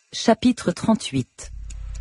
Chapitre 38.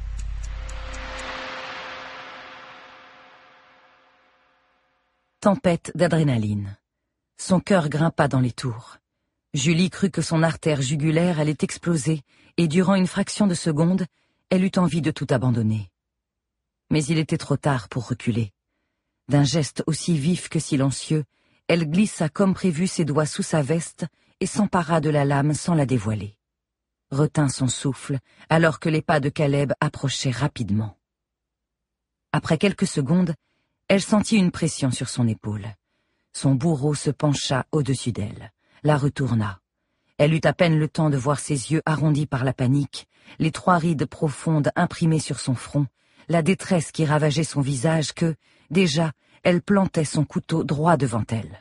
Tempête d'adrénaline. Son cœur grimpa dans les tours. Julie crut que son artère jugulaire allait exploser, et durant une fraction de seconde, elle eut envie de tout abandonner. Mais il était trop tard pour reculer. D'un geste aussi vif que silencieux, elle glissa comme prévu ses doigts sous sa veste et s'empara de la lame sans la dévoiler. Retint son souffle alors que les pas de Caleb approchaient rapidement. Après quelques secondes, elle sentit une pression sur son épaule. Son bourreau se pencha au-dessus d'elle, la retourna. Elle eut à peine le temps de voir ses yeux arrondis par la panique, les 3 rides profondes imprimées sur son front, la détresse qui ravageait son visage que, déjà, elle plantait son couteau droit devant elle.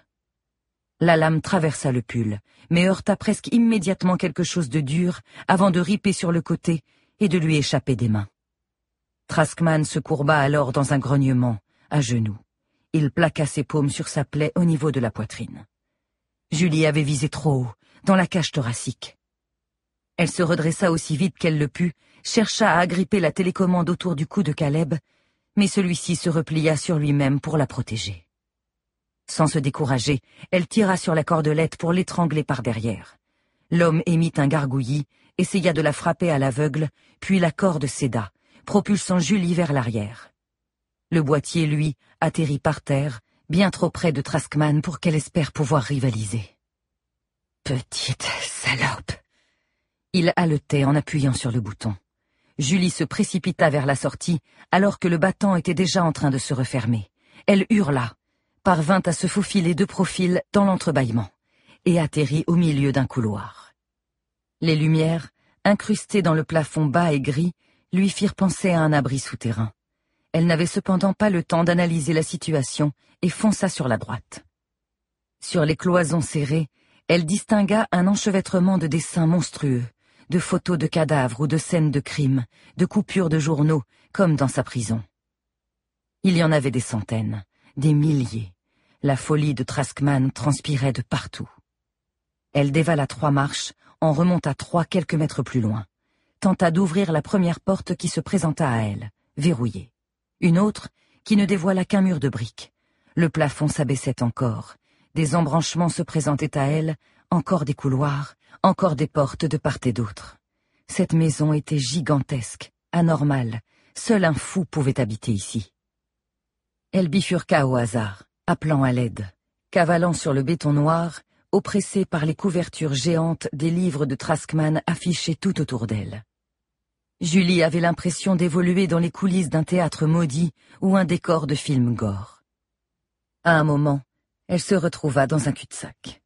La lame traversa le pull, mais heurta presque immédiatement quelque chose de dur avant de riper sur le côté et de lui échapper des mains. Traskman se courba alors dans un grognement, à genoux. Il plaqua ses paumes sur sa plaie au niveau de la poitrine. Julie avait visé trop haut, dans la cage thoracique. Elle se redressa aussi vite qu'elle le put, chercha à agripper la télécommande autour du cou de Caleb, mais celui-ci se replia sur lui-même pour la protéger. Sans se décourager, elle tira sur la cordelette pour l'étrangler par derrière. L'homme émit un gargouillis, essaya de la frapper à l'aveugle, puis la corde céda, propulsant Julie vers l'arrière. Le boîtier, lui, atterrit par terre, bien trop près de Traskman pour qu'elle espère pouvoir rivaliser. Petite salope! Il haletait en appuyant sur le bouton. Julie se précipita vers la sortie, alors que le battant était déjà en train de se refermer. Elle hurla, parvint à se faufiler de profil dans l'entrebâillement, et atterrit au milieu d'un couloir. Les lumières, incrustées dans le plafond bas et gris, lui firent penser à un abri souterrain. Elle n'avait cependant pas le temps d'analyser la situation et fonça sur la droite. Sur les cloisons serrées, elle distingua un enchevêtrement de dessins monstrueux, de photos de cadavres ou de scènes de crimes, de coupures de journaux, comme dans sa prison. Il y en avait des centaines, des milliers. La folie de Traskman transpirait de partout. Elle dévala 3 marches, en remonta 3 quelques mètres plus loin, tenta d'ouvrir la première porte qui se présenta à elle, verrouillée. Une autre, qui ne dévoila qu'un mur de briques. Le plafond s'abaissait encore. Des embranchements se présentaient à elle, encore des couloirs, encore des portes de part et d'autre. Cette maison était gigantesque, anormale. Seul un fou pouvait habiter ici. Elle bifurqua au hasard, appelant à l'aide, cavalant sur le béton noir, oppressée par les couvertures géantes des livres de Traskman affichés tout autour d'elle. Julie avait l'impression d'évoluer dans les coulisses d'un théâtre maudit ou un décor de film gore. À un moment, elle se retrouva dans un cul-de-sac.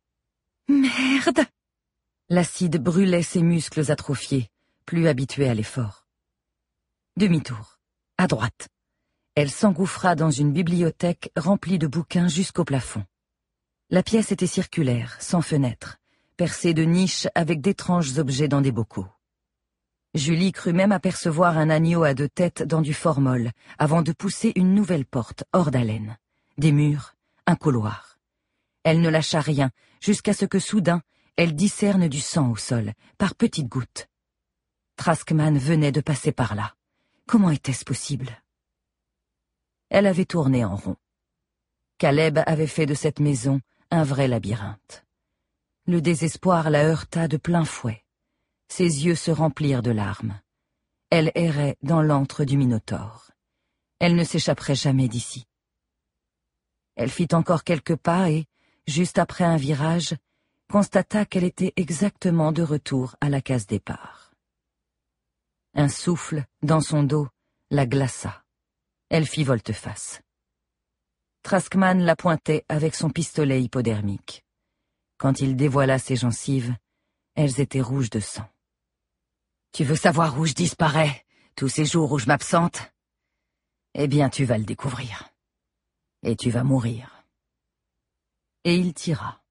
Merde! L'acide brûlait ses muscles atrophiés, plus habitués à l'effort. Demi-tour, à droite. Elle s'engouffra dans une bibliothèque remplie de bouquins jusqu'au plafond. La pièce était circulaire, sans fenêtre, percée de niches avec d'étranges objets dans des bocaux. Julie crut même apercevoir un agneau à 2 têtes dans du formol, avant de pousser une nouvelle porte hors d'haleine. Des murs, un couloir. Elle ne lâcha rien, jusqu'à ce que soudain, elle discerne du sang au sol, par petites gouttes. Traskman venait de passer par là. Comment était-ce possible? Elle avait tourné en rond. Caleb avait fait de cette maison un vrai labyrinthe. Le désespoir la heurta de plein fouet. Ses yeux se remplirent de larmes. Elle errait dans l'antre du Minotaure. Elle ne s'échapperait jamais d'ici. Elle fit encore quelques pas et, juste après un virage, constata qu'elle était exactement de retour à la case départ. Un souffle, dans son dos, la glaça. Elle fit volte-face. Traskman la pointait avec son pistolet hypodermique. Quand il dévoila ses gencives, elles étaient rouges de sang. « Tu veux savoir où je disparais, tous ces jours où je m'absente? Eh bien, tu vas le découvrir. Et tu vas mourir. » Et il tira.